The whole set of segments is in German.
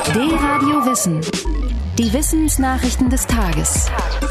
D-Radio Wissen. Die Wissensnachrichten des Tages.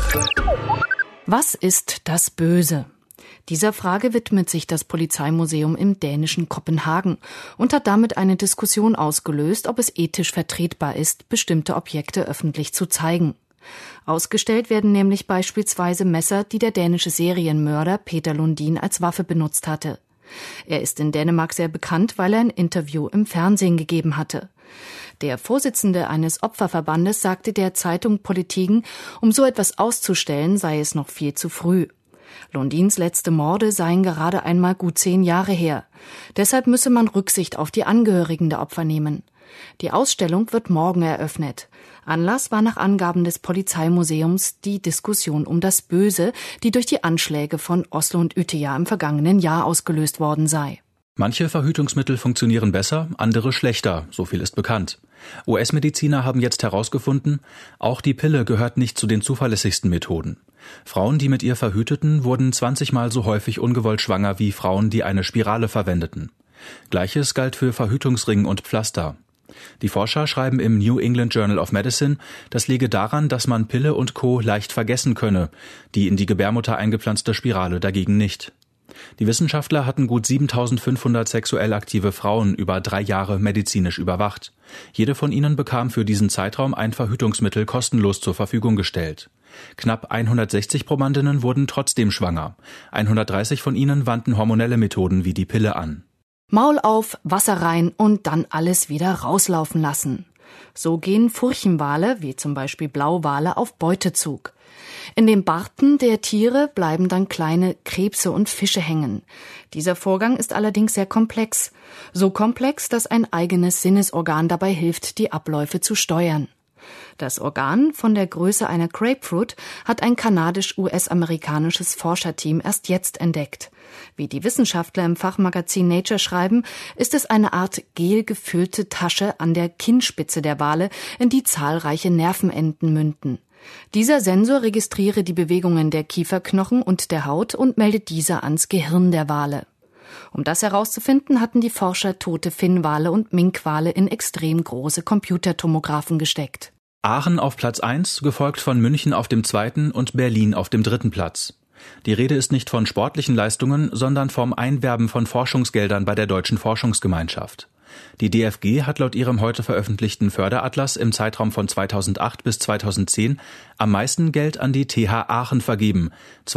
Was ist das Böse? Dieser Frage widmet sich das Polizeimuseum im dänischen Kopenhagen und hat damit eine Diskussion ausgelöst, ob es ethisch vertretbar ist, bestimmte Objekte öffentlich zu zeigen. Ausgestellt werden nämlich beispielsweise Messer, die der dänische Serienmörder Peter Lundin als Waffe benutzt hatte. Er ist in Dänemark sehr bekannt, weil er ein Interview im Fernsehen gegeben hatte. Der Vorsitzende eines Opferverbandes sagte der Zeitung Politiken, um so etwas auszustellen, sei es noch viel zu früh. Lundins letzte Morde seien gerade einmal gut 10 Jahre her. Deshalb müsse man Rücksicht auf die Angehörigen der Opfer nehmen. Die Ausstellung wird morgen eröffnet. Anlass war nach Angaben des Polizeimuseums die Diskussion um das Böse, die durch die Anschläge von Oslo und Utøya im vergangenen Jahr ausgelöst worden sei. Manche Verhütungsmittel funktionieren besser, andere schlechter, so viel ist bekannt. US-Mediziner haben jetzt herausgefunden, auch die Pille gehört nicht zu den zuverlässigsten Methoden. Frauen, die mit ihr verhüteten, wurden 20-mal so häufig ungewollt schwanger wie Frauen, die eine Spirale verwendeten. Gleiches galt für Verhütungsring und Pflaster. Die Forscher schreiben im New England Journal of Medicine, das liege daran, dass man Pille und Co. leicht vergessen könne, die in die Gebärmutter eingepflanzte Spirale dagegen nicht. Die Wissenschaftler hatten gut 7.500 sexuell aktive Frauen über 3 Jahre medizinisch überwacht. Jede von ihnen bekam für diesen Zeitraum ein Verhütungsmittel kostenlos zur Verfügung gestellt. Knapp 160 Probandinnen wurden trotzdem schwanger. 130 von ihnen wandten hormonelle Methoden wie die Pille an. Maul auf, Wasser rein und dann alles wieder rauslaufen lassen. So gehen Furchenwale, wie zum Beispiel Blauwale, auf Beutezug. In den Barten der Tiere bleiben dann kleine Krebse und Fische hängen. Dieser Vorgang ist allerdings sehr komplex. So komplex, dass ein eigenes Sinnesorgan dabei hilft, die Abläufe zu steuern. Das Organ, von der Größe einer Grapefruit, hat ein kanadisch-US-amerikanisches Forscherteam erst jetzt entdeckt. Wie die Wissenschaftler im Fachmagazin Nature schreiben, ist es eine Art gelgefüllte Tasche an der Kinnspitze der Wale, in die zahlreiche Nervenenden münden. Dieser Sensor registriere die Bewegungen der Kieferknochen und der Haut und meldet diese ans Gehirn der Wale. Um das herauszufinden, hatten die Forscher tote Finnwale und Minkwale in extrem große Computertomographen gesteckt. Aachen auf Platz 1, gefolgt von München auf dem 2. und Berlin auf dem 3. Platz. Die Rede ist nicht von sportlichen Leistungen, sondern vom Einwerben von Forschungsgeldern bei der Deutschen Forschungsgemeinschaft. Die DFG hat laut ihrem heute veröffentlichten Förderatlas im Zeitraum von 2008 bis 2010 am meisten Geld an die TH Aachen vergeben.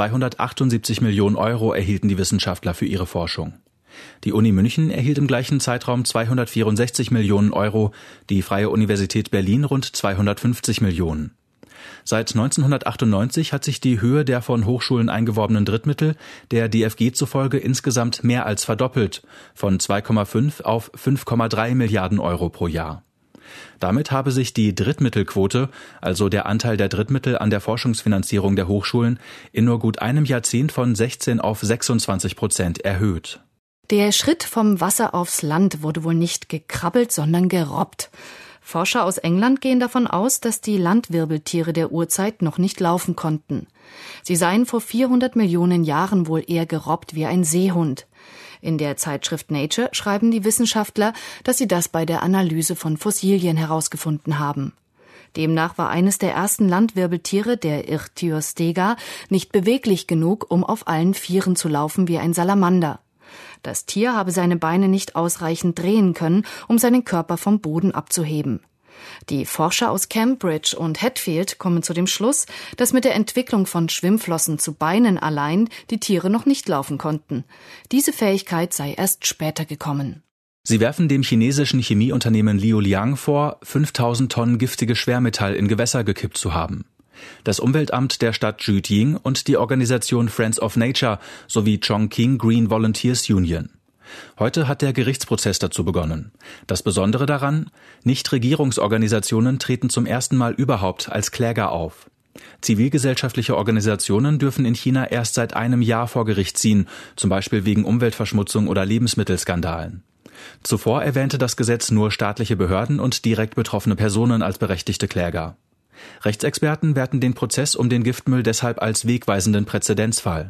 278 Millionen Euro erhielten die Wissenschaftler für ihre Forschung. Die Uni München erhielt im gleichen Zeitraum 264 Millionen Euro, die Freie Universität Berlin rund 250 Millionen. Seit 1998 hat sich die Höhe der von Hochschulen eingeworbenen Drittmittel der DFG zufolge insgesamt mehr als verdoppelt, von 2,5 auf 5,3 Milliarden Euro pro Jahr. Damit habe sich die Drittmittelquote, also der Anteil der Drittmittel an der Forschungsfinanzierung der Hochschulen, in nur gut einem Jahrzehnt von 16 auf 26% erhöht. Der Schritt vom Wasser aufs Land wurde wohl nicht gekrabbelt, sondern gerobbt. Forscher aus England gehen davon aus, dass die Landwirbeltiere der Urzeit noch nicht laufen konnten. Sie seien vor 400 Millionen Jahren wohl eher gerobbt wie ein Seehund. In der Zeitschrift Nature schreiben die Wissenschaftler, dass sie das bei der Analyse von Fossilien herausgefunden haben. Demnach war eines der ersten Landwirbeltiere, der Ichthyostega, nicht beweglich genug, um auf allen Vieren zu laufen wie ein Salamander. Das Tier habe seine Beine nicht ausreichend drehen können, um seinen Körper vom Boden abzuheben. Die Forscher aus Cambridge und Hatfield kommen zu dem Schluss, dass mit der Entwicklung von Schwimmflossen zu Beinen allein die Tiere noch nicht laufen konnten. Diese Fähigkeit sei erst später gekommen. Sie werfen dem chinesischen Chemieunternehmen Liuliang vor, 5000 Tonnen giftiges Schwermetall in Gewässer gekippt zu haben. Das Umweltamt der Stadt Zhejiang und die Organisation Friends of Nature sowie Chongqing Green Volunteers Union. Heute hat der Gerichtsprozess dazu begonnen. Das Besondere daran, Nichtregierungsorganisationen treten zum ersten Mal überhaupt als Kläger auf. Zivilgesellschaftliche Organisationen dürfen in China erst seit einem Jahr vor Gericht ziehen, zum Beispiel wegen Umweltverschmutzung oder Lebensmittelskandalen. Zuvor erwähnte das Gesetz nur staatliche Behörden und direkt betroffene Personen als berechtigte Kläger. Rechtsexperten werten den Prozess um den Giftmüll deshalb als wegweisenden Präzedenzfall.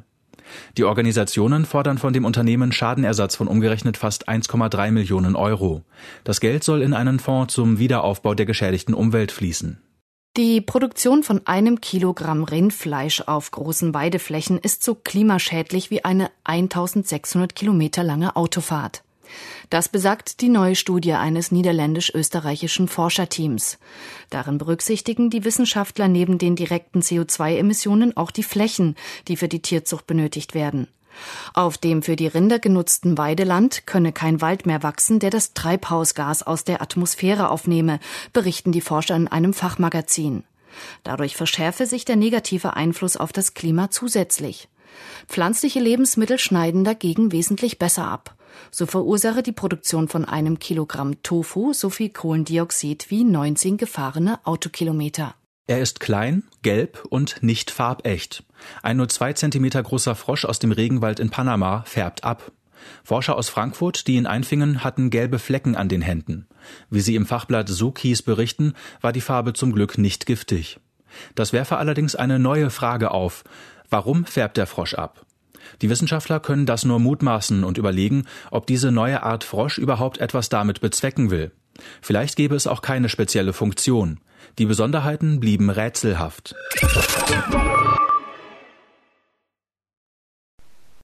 Die Organisationen fordern von dem Unternehmen Schadenersatz von umgerechnet fast 1,3 Millionen Euro. Das Geld soll in einen Fonds zum Wiederaufbau der geschädigten Umwelt fließen. Die Produktion von 1 Kilogramm Rindfleisch auf großen Weideflächen ist so klimaschädlich wie eine 1600 Kilometer lange Autofahrt. Das besagt die neue Studie eines niederländisch-österreichischen Forscherteams. Darin berücksichtigen die Wissenschaftler neben den direkten CO2-Emissionen auch die Flächen, die für die Tierzucht benötigt werden. Auf dem für die Rinder genutzten Weideland könne kein Wald mehr wachsen, der das Treibhausgas aus der Atmosphäre aufnehme, berichten die Forscher in einem Fachmagazin. Dadurch verschärfe sich der negative Einfluss auf das Klima zusätzlich. Pflanzliche Lebensmittel schneiden dagegen wesentlich besser ab. So verursache die Produktion von 1 Kilogramm Tofu so viel Kohlendioxid wie 19 gefahrene Autokilometer. Er ist klein, gelb und nicht farbecht. Ein nur 2 Zentimeter großer Frosch aus dem Regenwald in Panama färbt ab. Forscher aus Frankfurt, die ihn einfingen, hatten gelbe Flecken an den Händen. Wie sie im Fachblatt Zookeys berichten, war die Farbe zum Glück nicht giftig. Das werfe allerdings eine neue Frage auf. Warum färbt der Frosch ab? Die Wissenschaftler können das nur mutmaßen und überlegen, ob diese neue Art Frosch überhaupt etwas damit bezwecken will. Vielleicht gäbe es auch keine spezielle Funktion. Die Besonderheiten blieben rätselhaft.